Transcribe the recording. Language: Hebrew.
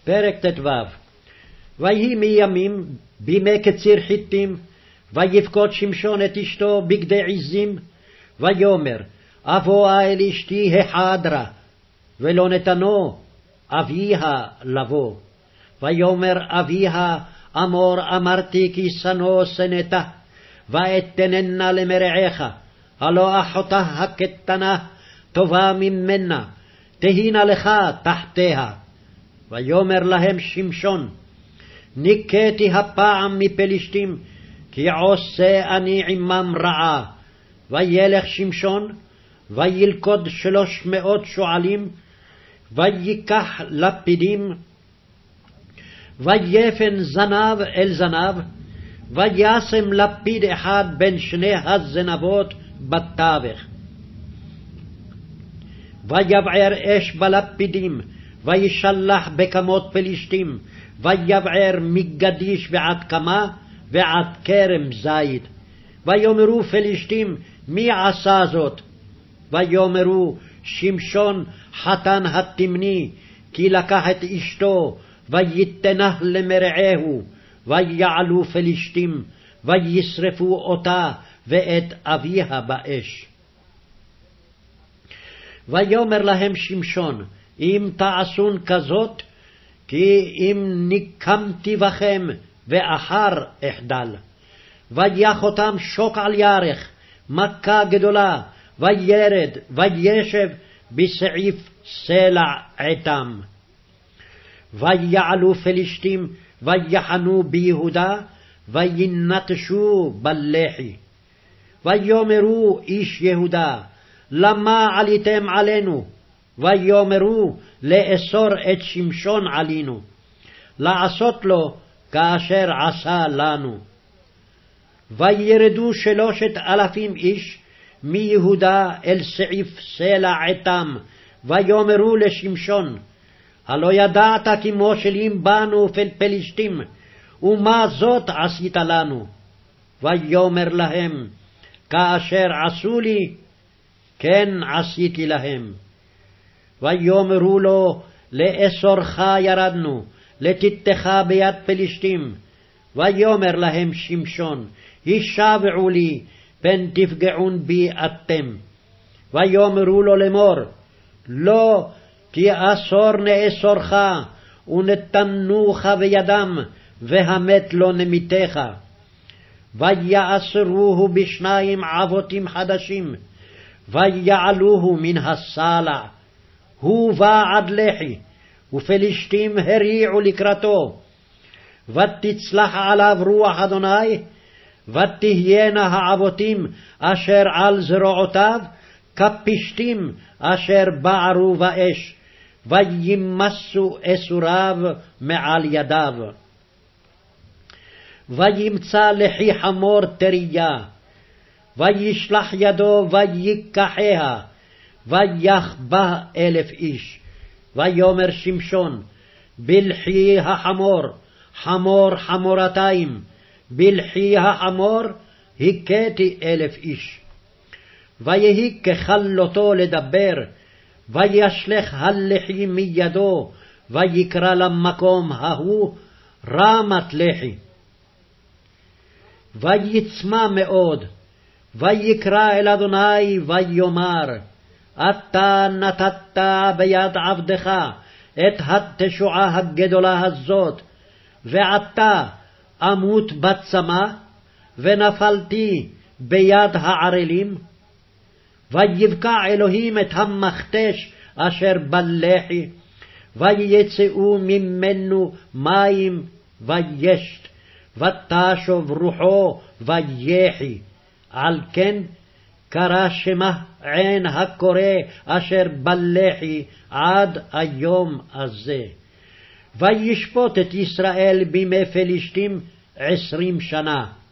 פרק ט"ו. ויהי מימים בימי קציר חיטים, ויבכות שמשון את אשתו בגדי עזים, ויאמר אבואה אל אשתי החדרה, ולא נתנו אביה לבוא. ויאמר אביה אמור אמרתי כי שנוא שנאתה, ואתננה למרעך, הלא אחותה הקטנה טובה ממנה, תהינה לך תחתיה. ויאמר להם שמשון, ניקאתי הפעם מפלשתים, כי עושה אני עמם רעה. וילך שמשון, וילכוד 300 שועלים, ויקח לפידים, ויפן זנב אל זנב, וישם לפיד אחד בין שני הזנבות בתווך. ויבער אש בלפידים, וישלח בכמות פלישתים, ויבער מגדיש ועד קמה ועד כרם זית. ויאמרו פלישתים, מי עשה זאת? ויאמרו, שמשון חתן התמני, כי לקח את אשתו, ויתנה למרעהו. ויעלו פלישתים, וישרפו אותה ואת אביה באש. ויאמר להם שמשון, אם תעשון כזאת, כי אם נקמתי בכם, ואחר אחדל. ויח אותם שוק על ירך, מכה גדולה, וירד, וישב בסעיף סלע עתם. ויעלו פלישתים, ויחנו ביהודה, וינטשו בלחי. ויאמרו איש יהודה, למה עליתם עלינו? ויאמרו, לאסור את שמשון עלינו, לעשות לו כאשר עשה לנו. וירדו 3,000 איש מיהודה אל סעיף סלע עתם, ויאמרו לשמשון, הלא ידעת כי מושלים בנו פלישתים, ומה זאת עשית לנו? ויאמר להם, כאשר עשו לי, כן עשיתי להם. ויאמרו לו, לאסורך ירדנו, לתתך ביד פלישתים. ויאמר להם שמשון, הישבעו לי, פן תפגעון בי אתם. ויאמרו לו לאמור, לא, כי אסור נאסורך, ונתנוך בידם, והמת לא נמיתך. ויאסרוהו ב2 עבותים חדשים, ויעלוהו מן הסלע. הוא בא עד לחי, ופלישתים הריעו לקראתו. ותצלח עליו רוח אדוני, ותהיינה העבותים אשר על זרועותיו, כפשתים אשר בערו באש, וימסו אסוריו מעל ידיו. וימצא לחי חמור טריה, וישלח ידו ויקחיה, ויח בה 1,000 איש. ויאמר שמשון, בלחי החמור, חמור חמורתיים, בלחי החמור, הכיתי 1,000 איש. ויהי ככלותו לדבר, וישלך הלחי מידו, ויקרא למקום ההוא רמת לחי. ויצמא מאוד, ויקרא אל אדוני ויאמר, אתה נתת ביד עבדך את התשועה הגדולה הזאת, ועתה אמות בצמא, ונפלתי ביד הערלים. ויבקע אלוהים את המכתש אשר בלחי, ויצאו ממנו מים וישת, ותשוב רוחו ויחי. על כן קרא שמה עין הקורא אשר בלחי עד היום הזה. וישפוט את ישראל בימי פלישתים 20 שנה.